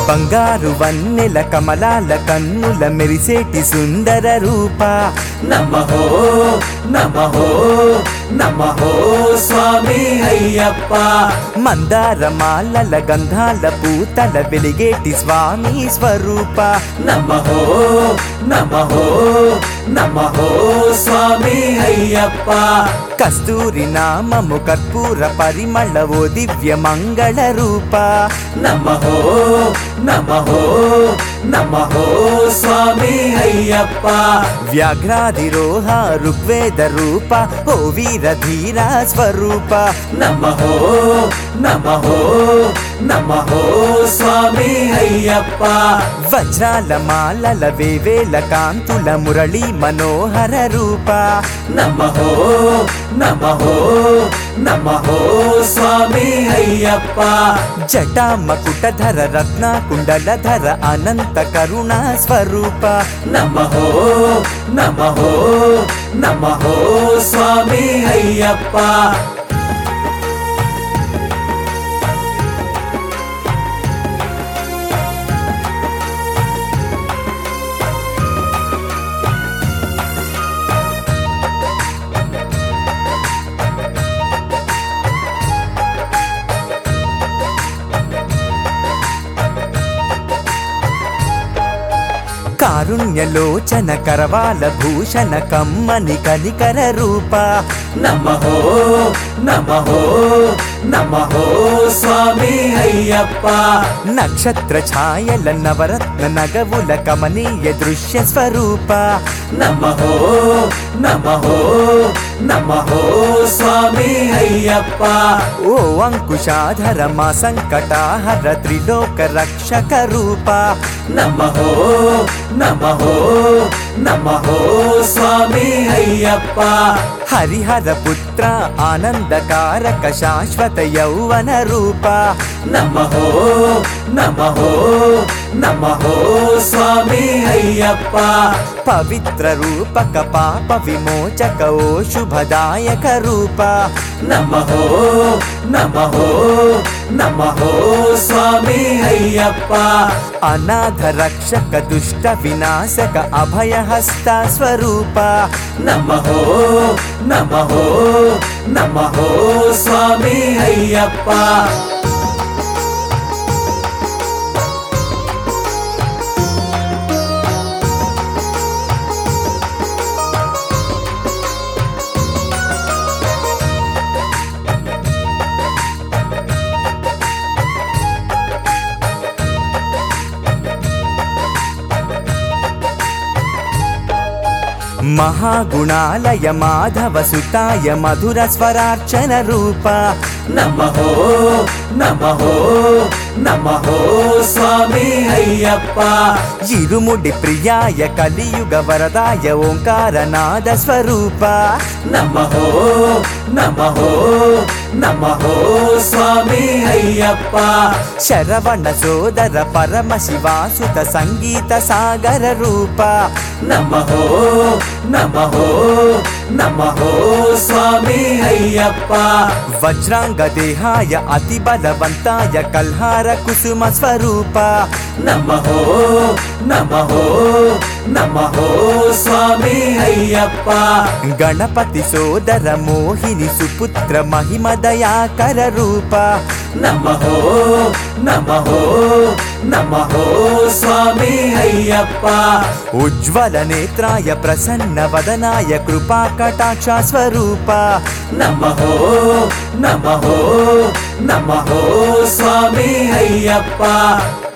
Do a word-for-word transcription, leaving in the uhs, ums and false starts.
బంగారు వన్నెల కమలాల కన్నుల మెరిసేటి సుందర రూప నమః నమః నమః స్వామి అయ్యప్ప మందార మాలల గంధాల పూతల వెలిగేటి స్వామి స్వరూప నమః నమః నమః స్వామి అయ్యప్ప కస్తూరి నామము కర్పూర పరిమళ ఓ దివ్య మంగళ రూప నమః నమః నమః స్వామి అయ్యప్ప వ్యాఘ్రాధిరోహ ఋగ్వేద రూప ఓ వీర ధీర స్వరూప నమః నమః నమః స్వామి అయ్యప్ప వజ్రాల మాలల వేవేల కాంతుల మురళీ మనోహర రూప నమః నమః నమః స్వామి అయ్యప్ప జటా మకుటధర రత్న కుండలధర అనంత కరుణా స్వరూప నమః నమః నమః స్వామి అయ్యప్ప కారుణ్యలోచన కరవాల భూషణ కమ్మని కనికర రూప నమః నమః నమః స్వామి అయ్యప్ప నక్షత్ర ఛాయల నవరత్న నగవుల కమనీయ దృశ్య స్వరూప నమః నమః నమః స్వామి అయ్యప్ప ఓ అంకుశాధర మా సంకటాహర త్రిలోక రక్షక రూప నమః నమః నమః స్వామి అయ్యప్ప హరిహర పుత్ర ఆనందకారక శాశ్వత యౌవన రూప నమః నమః నమః స్వామి అయ్యప్ప పవిత్ర రూపక పాప విమోచక ఓ శుభదాయక రూప నమః నమః నమః స్వామి అయ్యప్ప అనాథ రక్షక దుష్ట వినాశక అభయహస్త స్వరూప నమః నమః నమః స్వామి అయ్యప్ప మహాగుణాలయ మాధవ సుతాయ మధుర స్వరార్చన రూప నమః నమః నమః స్వామి అయ్యప్ప ఇరుముడి ప్రియాయ కలియుగ వరదాయ ఓంకార నాద స్వరూప నమః నమః నమః స్వామి అయ్యప్ప శరవణ సోదర పరమ శివాసుత సంగీత సాగర రూప నమః నమః నమః స్వామి అయ్యప్ప వజ్రాంగ దేహాయ అతి బలవంతాయ కల్హార కుసుమ స్వరూప నమః నమః నమః స్వామి అయ్యప్ప గణపతి సోదర మోహిని సుపుత్ర మహిమ దయాకర రూప నమః నమః నమః స్వామి అయ్యప్ప ఉజ్వల నేత్రాయ ప్రసన్న వదనాయ కృపా కటాక్ష స్వరూప నమః నమః నమః స్వామి అయ్యప్ప